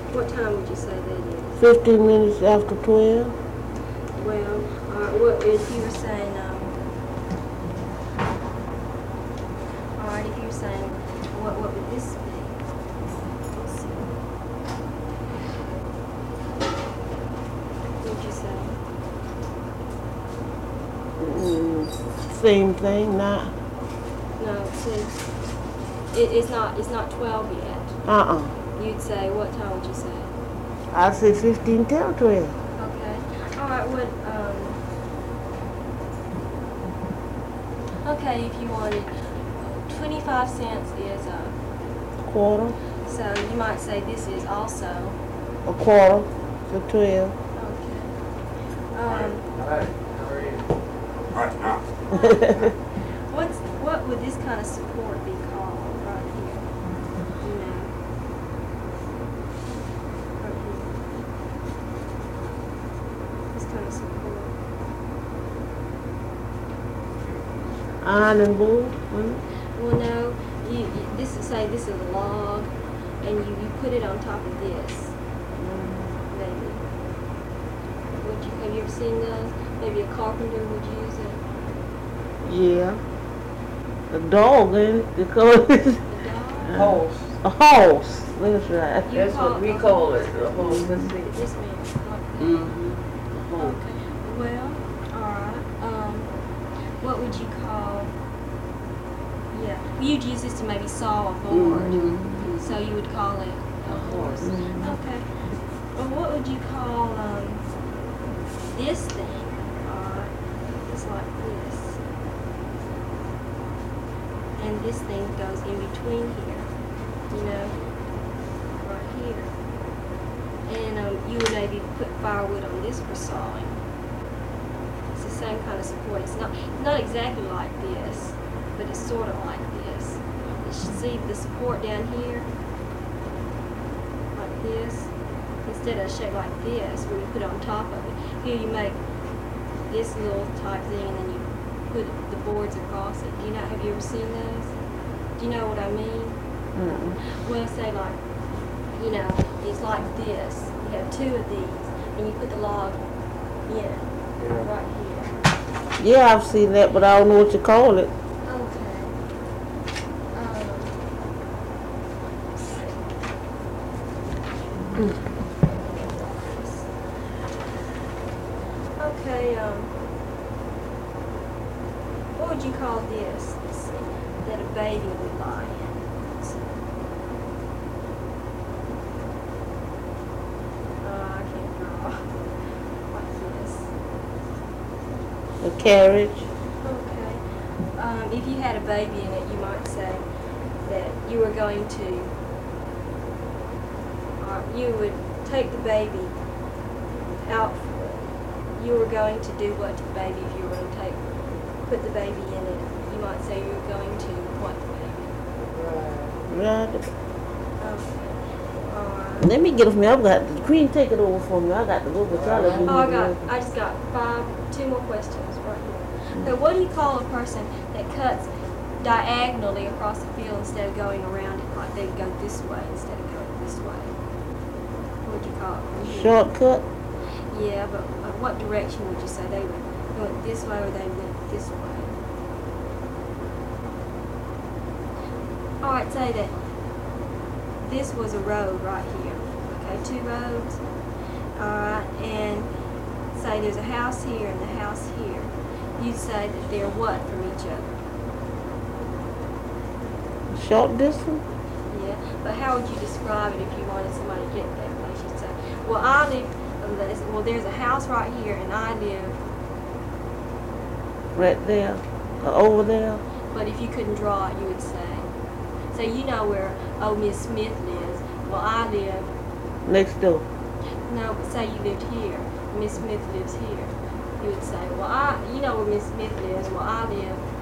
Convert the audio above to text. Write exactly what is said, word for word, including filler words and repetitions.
What time would you say that is? Fifteen minutes after twelve. Well, alright, what if you were saying, um, alright, if you were saying, what, what would this be? Let's see. What would you say? Mm, same thing, not. No, it says, it, it's not, it's not twelve yet. Uh-uh. You'd say, what time would you say? I say fifteen till twelve. Okay. Alright, what, um, okay, if you wanted, twenty-five cents is a, Quarter. so you might say this is also, A quarter to twelve. okay. Um, Hi, how are you? Alright, now. what's, what would this kind of support be called right here? You know? Right here. This kind of support. Iron and board. Mm. Well, no, you, you, this is, say this is a log, and you, you put it on top of this, maybe. Would you, have you ever seen those? Maybe a carpenter would use it. Yeah. A dog, ain't it? Because A dog? Horse. a horse. That's right. You That's call what we it a call horse. it, a horse. Let's see. Yes, ma'am. Like that. Mm-hmm. Okay. Well, alright. Um, what would you call, yeah, you'd use this to maybe saw a board. Mm-hmm. So you would call it a horse. Mhm. Okay. Well, what would you call, um, this thing? Alright. It's like this. And this thing goes in between here. You know? Right here. And um, you would maybe put firewood on this for sawing. It's the same kind of support. It's not not exactly like this, but it's sort of like this. You should see the support down here, like this, instead of shaped like this, where you put it on top of it. Here you make this little type thing, and then you put the boards across it. Do you know? Have you ever seen those? Do you know what I mean? Mm-mm. Well, say like, you know, it's like this. You have two of these, and you put the log in right here. Yeah, I've seen that, but I don't know what you call it. Okay. Um, let's see. Okay. Um, what would you call this? Let's see. That a baby would lie in. Let's see. Uh, I can't draw like this. A carriage. Okay. Um, if you had a baby in it, you might say that you were going to, or you would take the baby out. You were going to do what to the baby if you were going to take, put the baby in it. You might say you were going to what the baby. Right. Okay. Or, Let me get it from you. I've got the Queen. Take it over for me. I got to go with y'all. oh, I got. I just got five, two more questions right here. So, what do you call a person that cuts diagonally across the field instead of going around it, like they go this way instead of going this way? What would you call it? Shortcut. Yeah, but uh, what direction would you say they went? They went this way or they went this way? All right, say that this was a road right here. Okay, two roads. All right, and say there's a house here and the house here. You'd say that they're what from each other? Short distance. Yeah, but how would you describe it if you wanted somebody to get that place? You'd say, well, I live, well, there's a house right here and I live, Right there. Or over there. but if you couldn't draw it, you would say, so you know where old Miss Smith lives. Well, I live, Next door. no, but say you lived here, Miss Smith lives here. You would say, well, I, you know where Miss Smith lives. Well, I live